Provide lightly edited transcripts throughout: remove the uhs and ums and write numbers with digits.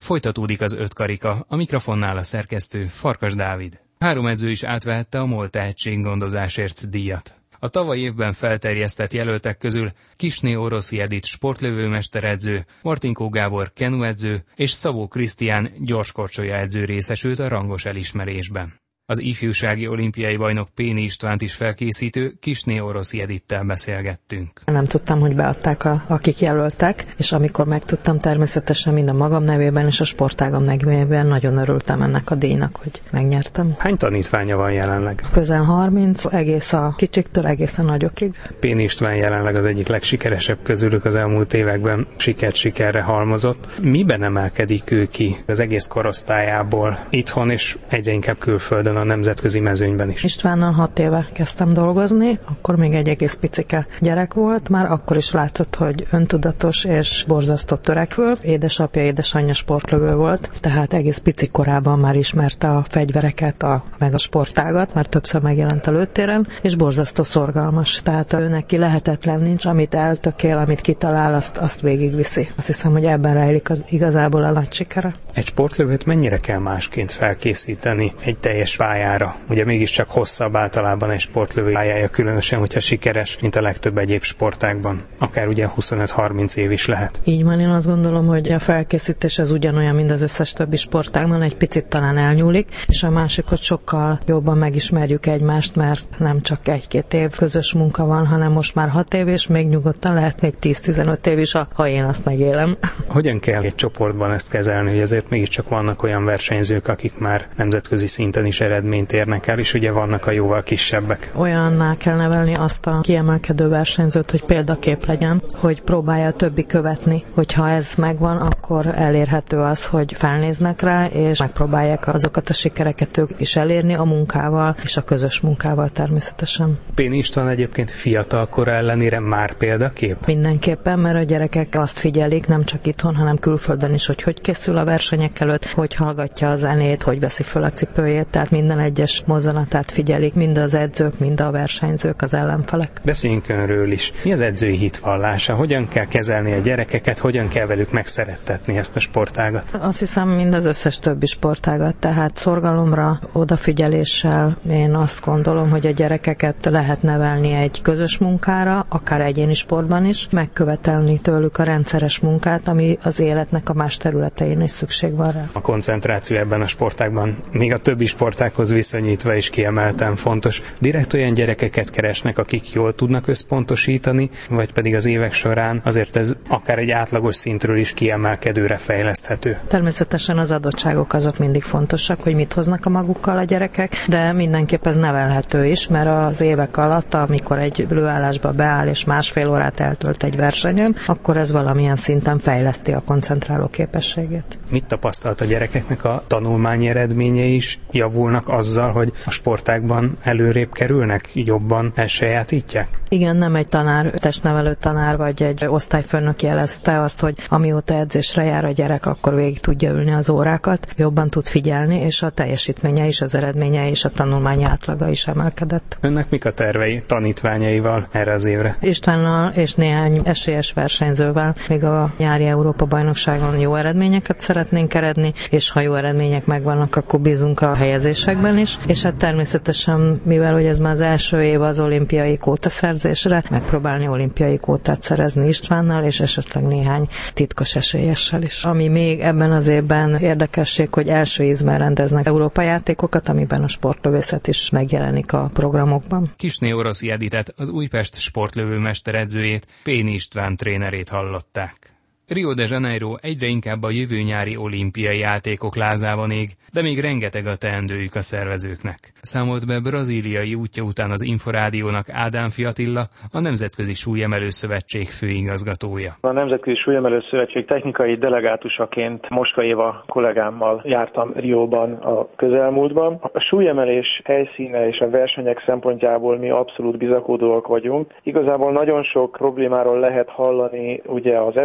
Folytatódik az 5 karika, a mikrofonnál a szerkesztő Farkas Dávid. 3 edző is átvehette a MOL tehetséggondozásért díjat. A tavalyi évben felterjesztett jelöltek közül Kisné Oroszi Edith sportlövőmesteredző, Martinkó Gábor kenuedző és Szabó Krisztián gyorskorcsolya edző részesült a rangos elismerésben. Az ifjúsági olimpiai bajnok Péni Istvánt is felkészítő Kisné Oroszi Edittel beszélgettünk. Nem tudtam, hogy beadták akik jelöltek, és amikor megtudtam, természetesen mind a magam nevében és a sportágam nevében nagyon örültem ennek a díjnak, hogy megnyertem. Hány tanítványa van jelenleg? Közel 30, egész a kicsiktől egészen nagyokig. Péni István jelenleg az egyik legsikeresebb közülük, az elmúlt években sikerre halmozott. Miben emelkedik ő ki az egész korosztályából itthon és egyre inkább külföldön, a nemzetközi mezőnyben is? Istvánnal 6 éve kezdtem dolgozni, akkor még egy egész picike gyerek volt, már akkor is látszott, hogy öntudatos és borzasztó törekvő. Édesapja, édesanyja sportlövő volt, tehát egész pici korában már ismerte a fegyvereket, meg a sportágat, már többször megjelent a lőtéren, és borzasztó szorgalmas. Tehát ő neki lehetetlen nincs, amit eltökél, amit kitalál, azt végigviszi. Azt hiszem, hogy ebben rejlik igazából a nagy sikere. Egy sportlövőt mennyire kell másként felkészíteni egy teljes pályára? Ugye mégiscsak hosszabb általában egy sportlövő pályája, különösen, hogyha sikeres, mint a legtöbb egyéb sportágban. Akár ugye 25-30 év is lehet. Így van, én azt gondolom, hogy a felkészítés az ugyanolyan, mint az összes többi sportágban, egy picit talán elnyúlik, és a másik, hogy sokkal jobban megismerjük egymást, mert nem csak 1-2 év közös munka van, hanem most már 6 év, és még nyugodtan lehet még 10-15 év is, ha én azt megélem. Hogyan kell egy csoportban ezt kezelni, hogy azért mégiscsak vannak olyan versenyzők, akik már nemzetközi szinten is eredményt érnek el, és ugye vannak a jóval kisebbek. Olyanná kell nevelni azt a kiemelkedő versenyzőt, hogy példakép legyen, hogy próbálja a többi követni. Hogyha ez megvan, akkor elérhető az, hogy felnéznek rá, és megpróbálják azokat a sikereket ők is elérni a munkával, és a közös munkával természetesen. Péni István egyébként fiatal kora ellenére már példakép? Mindenképpen, mert a gyerekek azt figyelik, nem csak itthon, hanem külföldön is, hogy készül a versenyek előtt, hogy hallgatja a zenét, hogy veszi föl a cipőjét, tehát minden egyes mozzanatát figyelik, mind az edzők, mind a versenyzők, az ellenfelek. Beszéljünk önről is. Mi az edzői hitvallása? Hogyan kell kezelni a gyerekeket, hogyan kell velük megszerettetni ezt a sportágat? Azt hiszem, mind az összes többi sportágat, tehát szorgalomra, odafigyeléssel én azt gondolom, hogy a gyerekeket lehet nevelni egy közös munkára, akár egyéni sportban is, megkövetelni tőlük a rendszeres munkát, ami az életnek a más területein is szükség van rá. A koncentráció ebben a sportágban még a többi sportákhoz viszonyítva is kiemelten fontos. Direkt olyan gyerekeket keresnek, akik jól tudnak összpontosítani, vagy pedig az évek során azért ez akár egy átlagos szintről is kiemelkedőre fejleszthető. Természetesen az adottságok azok mindig fontosak, hogy mit hoznak a magukkal a gyerekek, de mindenképp ez nevelhető is, mert az évek alatt, amikor egy lőállásba beáll és másfél órát eltölt egy versenyen, akkor ez valamilyen szinten fejleszti a koncentráló képességét. Mit tapasztalt a gyerekeknek a tanulmányi eredményei is javulnak azzal, hogy a sportágban előrébb kerülnek, jobban elsajátítják? Igen, nem egy tanár, testnevelő tanár vagy egy osztályfőnök jelezte azt, hogy amióta edzésre jár a gyerek, akkor végig tudja ülni az órákat, jobban tud figyelni, és a teljesítménye is, az eredménye és a tanulmányi átlaga is emelkedett. Önnek mik a tervei tanítványaival erre az évre? Istvánnal és néhány esélyes versenyzővel még a nyári Európa-bajnokságon jó eredményeket szeretnénk eredni, és ha jó eredmények megvannak, akkor bízunk a helyezésekben is, és hát természetesen, mivel hogy ez már az első év az olimpiai kótaszerzésre, megpróbálni olimpiai kótát szerezni Istvánnal, és esetleg néhány titkos esélyessel is. Ami még ebben az évben érdekesség, hogy első ízben rendeznek Európa játékokat, amiben a sportlövészet is megjelenik a programokban. Kisné Oroszi Editet, az Újpest sportlövőmester edzőjét, Péni István trénerét hallották. Rio de Janeiro egyre inkább a jövő nyári olimpiai játékok lázában ég, de még rengeteg a teendőjük a szervezőknek. Számolt be brazíliai útja után az Inforádiónak Ádám Fiatilla, a Nemzetközi Súlyemelő Szövetség főigazgatója. A Nemzetközi Súlyemelő Szövetség technikai delegátusaként Moska Éva kollégámmal jártam Rióban a közelmúltban. A súlyemelés helyszíne és a versenyek szempontjából mi abszolút bizakodóak vagyunk. Igazából nagyon sok problémáról lehet hallani, ugye az evezős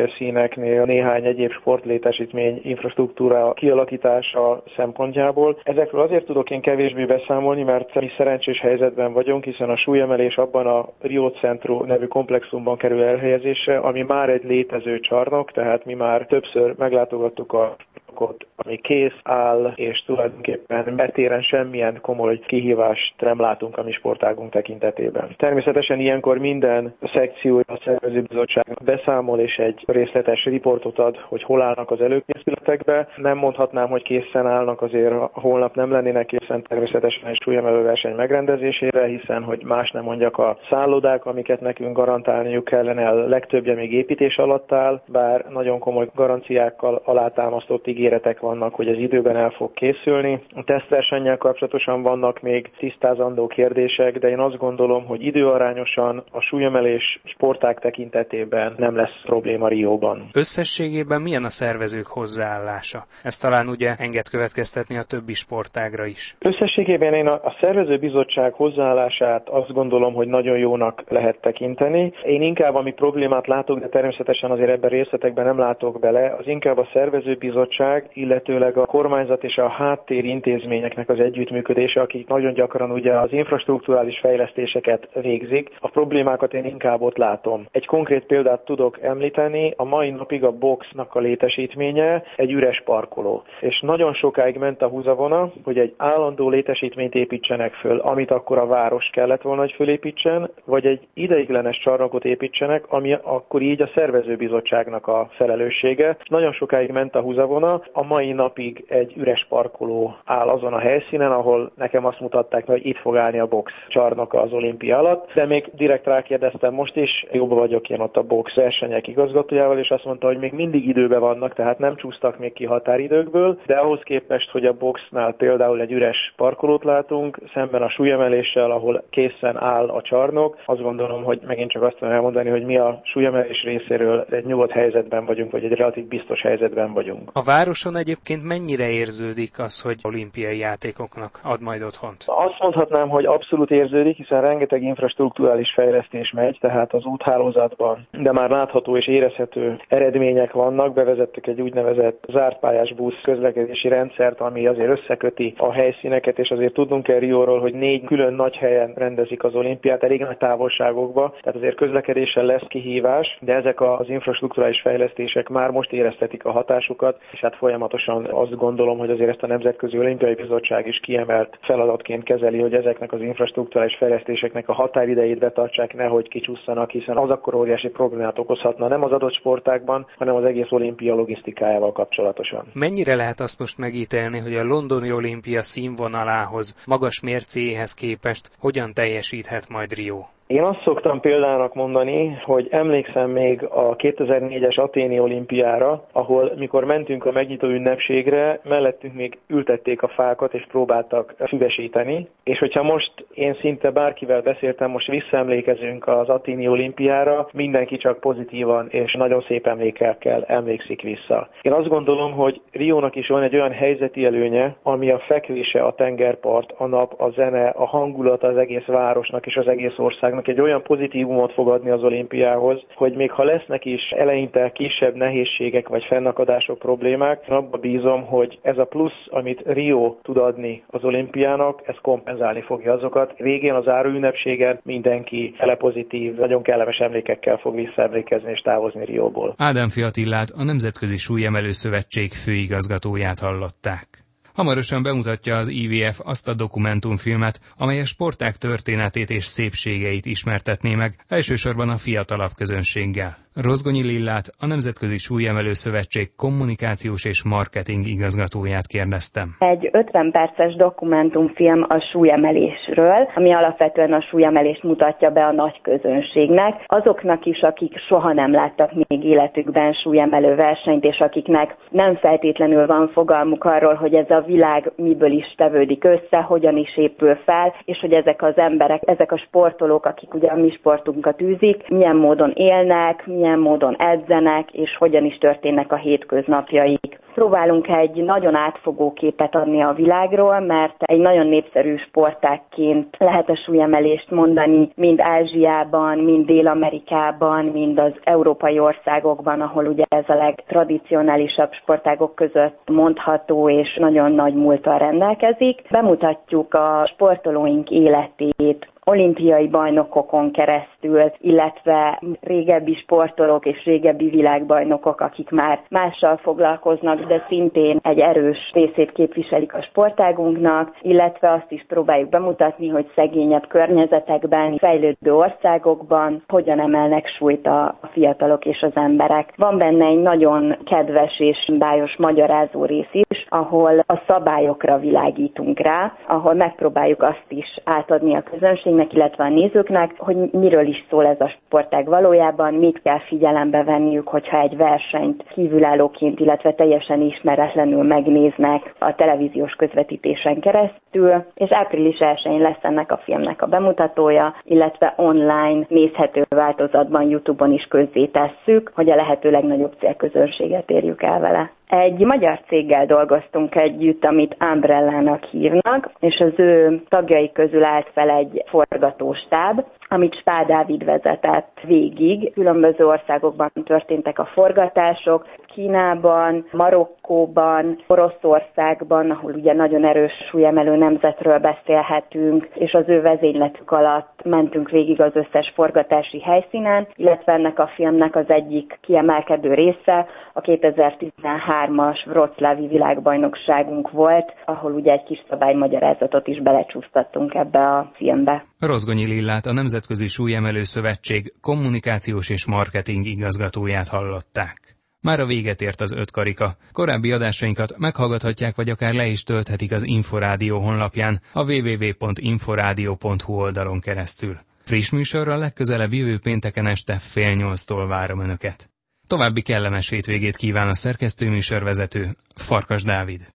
helyszíneknél, néhány egyéb sportlétesítmény infrastruktúra kialakítása szempontjából. Ezekről azért tudok én kevésbé beszámolni, mert mi szerencsés helyzetben vagyunk, hiszen a súlyemelés abban a Rio Centro nevű komplexumban kerül elhelyezésre, ami már egy létező csarnok, tehát mi már többször meglátogattuk a ami kész áll, és tulajdonképpen betéren semmilyen komoly kihívást nem látunk a mi sportágunk tekintetében. Természetesen ilyenkor minden szekciója a szervezőbizottságnak beszámol, és egy részletes riportot ad, hogy hol állnak az előkészületekbe. Nem mondhatnám, hogy készen állnak, azért holnap nem lennének készen természetesen egy súlyemelő verseny megrendezésére, hiszen, hogy más nem mondjak, a szállodák, amiket nekünk garantálniuk kellene, a legtöbbje még építés alatt áll, bár nagyon komoly garanciákkal alátámasztott ígéretek vannak, hogy ez időben el fog készülni. A tesztversennyel kapcsolatosan vannak még tisztázandó kérdések, de én azt gondolom, hogy időarányosan a súlyemelés sportág tekintetében nem lesz probléma Rióban. Összességében milyen a szervezők hozzáállása? Ez talán ugye enged következtetni a többi sportágra is. Összességében én a szervezőbizottság hozzáállását azt gondolom, hogy nagyon jónak lehet tekinteni. Én inkább ami problémát látok, de természetesen azért ebben részletekben nem látok bele, az inkább a szervezőbizottság, illetőleg a kormányzat és a háttér intézményeknek az együttműködése, akik nagyon gyakran ugye az infrastrukturális fejlesztéseket végzik. A problémákat én inkább ott látom. Egy konkrét példát tudok említeni, a mai napig a boxnak a létesítménye egy üres parkoló. És nagyon sokáig ment a húzavona, hogy egy állandó létesítményt építsenek föl, amit akkor a város kellett volna, hogy fölépítsen, vagy egy ideiglenes csarnokot építsenek, ami akkor így a szervezőbizottságnak a felelőssége. Nagyon sokáig ment a húzavona, a mai napig egy üres parkoló áll azon a helyszínen, ahol nekem azt mutatták, hogy itt fog állni a box csarnoka az olimpia alatt, de még direkt rákérdeztem most is, jobban vagyok én ott a box versenyek igazgatójával, és azt mondta, hogy még mindig időben vannak, tehát nem csúsztak még ki határidőkből, de ahhoz képest, hogy a boxnál például egy üres parkolót látunk, szemben a súlyemeléssel, ahol készen áll a csarnok, azt gondolom, hogy megint csak azt tudom elmondani, hogy mi a súlyemelés részéről egy nyugodt helyzetben vagyunk, vagy egy relatív biztos helyzetben vagyunk. A városon egyébként mennyire érződik az, hogy olimpiai játékoknak ad majd otthont? Azt mondhatnám, hogy abszolút érződik, hiszen rengeteg infrastrukturális fejlesztés megy, tehát az úthálózatban, de már látható és érezhető eredmények vannak. Bevezettek egy úgynevezett zártpályás busz közlekedési rendszert, ami azért összeköti a helyszíneket, és azért tudnunk kell Rióról, hogy 4 külön nagy helyen rendezik az olimpiát, elég nagy távolságokba, tehát azért közlekedéssel lesz kihívás, de ezek az infrastrukturális fejlesztések már most éreztetik a hatásukat, és hát folyamatosan azt gondolom, hogy azért ezt a Nemzetközi Olimpiai Bizottság is kiemelt feladatként kezeli, hogy ezeknek az infrastrukturális fejlesztéseknek a határidejét betartsák, nehogy kicsúszanak, hiszen az akkor óriási problémát okozhatna nem az adott sportágban, hanem az egész olimpia logisztikájával kapcsolatosan. Mennyire lehet azt most megítélni, hogy a londoni olimpia színvonalához, magas mércéhez képest hogyan teljesíthet majd Rio? Én azt szoktam példának mondani, hogy emlékszem még a 2004-es Athéni olimpiára, ahol mikor mentünk a megnyitó ünnepségre, mellettünk még ültették a fákat és próbáltak füvesíteni, és hogyha most én szinte bárkivel beszéltem, most visszaemlékezünk az Athéni olimpiára, mindenki csak pozitívan és nagyon szép emlékekkel emlékszik vissza. Én azt gondolom, hogy Riónak is van egy olyan helyzeti előnye, ami a fekvése, a tengerpart, a nap, a zene, a hangulat az egész városnak és az egész országnak egy olyan pozitívumot fog adni az olimpiához, hogy még ha lesznek is eleinte kisebb nehézségek vagy fennakadások, problémák, abba bízom, hogy ez a plusz, amit Rio tud adni az olimpiának, ez kompenzálni fogja azokat. Végén az záróünnepségen mindenki pozitív, nagyon kellemes emlékekkel fog visszaemlékezni és távozni Rióból. Ádám Attillát, a Nemzetközi Súlyemelő Szövetség főigazgatóját hallották. Hamarosan bemutatja az IVF azt a dokumentumfilmet, amely a sportág történetét és szépségeit ismertetné meg, elsősorban a fiatalabb közönséggel. Rozgonyi Lillát, a Nemzetközi Súlyemelő Szövetség kommunikációs és marketing igazgatóját kérdeztem. Egy 50 perces dokumentumfilm a súlyemelésről, ami alapvetően a súlyemelést mutatja be a nagy közönségnek, azoknak is, akik soha nem láttak még életükben súlyemelő versenyt, és akiknek nem feltétlenül van fogalmuk arról, hogy ez a világ miből is tevődik össze, hogyan is épül fel, és hogy ezek az emberek, ezek a sportolók, akik ugye a mi sportunkat űzik, milyen módon élnek, milyen módon edzenek, és hogyan is történnek a hétköznapjaik. Próbálunk egy nagyon átfogó képet adni a világról, mert egy nagyon népszerű sportágként lehet a súlyemelést mondani, mind Ázsiában, mind Dél-Amerikában, mind az európai országokban, ahol ugye ez a legtradicionálisabb sportágok között mondható, és nagyon nagy múlttal rendelkezik. Bemutatjuk a sportolóink életét, olimpiai bajnokokon keresztül, illetve régebbi sportolók és régebbi világbajnokok, akik már mással foglalkoznak, de szintén egy erős részét képviselik a sportágunknak, illetve azt is próbáljuk bemutatni, hogy szegényebb környezetekben, fejlődő országokban hogyan emelnek súlyt a fiatalok és az emberek. Van benne egy nagyon kedves és bájos magyarázó rész is, ahol a szabályokra világítunk rá, ahol megpróbáljuk azt is átadni a közönségnek, illetve a nézőknek, hogy miről is szól ez a sportág valójában, mit kell figyelembe venniük, hogyha egy versenyt kívülállóként, illetve teljesen ismeretlenül megnéznek a televíziós közvetítésen keresztül, és április 1-én lesz ennek a filmnek a bemutatója, illetve online nézhető változatban YouTube-on is közzétesszük, hogy a lehető legnagyobb célközönséget érjük el vele. Egy magyar céggel dolgoztunk együtt, amit Umbrellának hívnak, és az ő tagjai közül állt fel egy forgatóstáb, amit Spá Dávid vezetett végig. Különböző országokban történtek a forgatások, Kínában, Marokkóban, Oroszországban, ahol ugye nagyon erős súlyemelő nemzetről beszélhetünk, és az ő vezényletük alatt mentünk végig az összes forgatási helyszínen, illetve ennek a filmnek az egyik kiemelkedő része a 2013-as Wroclawi világbajnokságunk volt, ahol ugye egy kis szabálymagyarázatot is belecsúsztattunk ebbe a filmbe. Rozgonyi Lillát, a Nemzetközi Súlyemelő Szövetség kommunikációs és marketing igazgatóját hallották. Már a véget ért az 5 karika. Korábbi adásainkat meghallgathatják, vagy akár le is tölthetik az Inforádió honlapján, a www.inforadio.hu oldalon keresztül. Friss műsorral legközelebb jövő pénteken este 7:30-tól várom Önöket. További kellemes hétvégét kíván a szerkesztőműsorvezető, Farkas Dávid.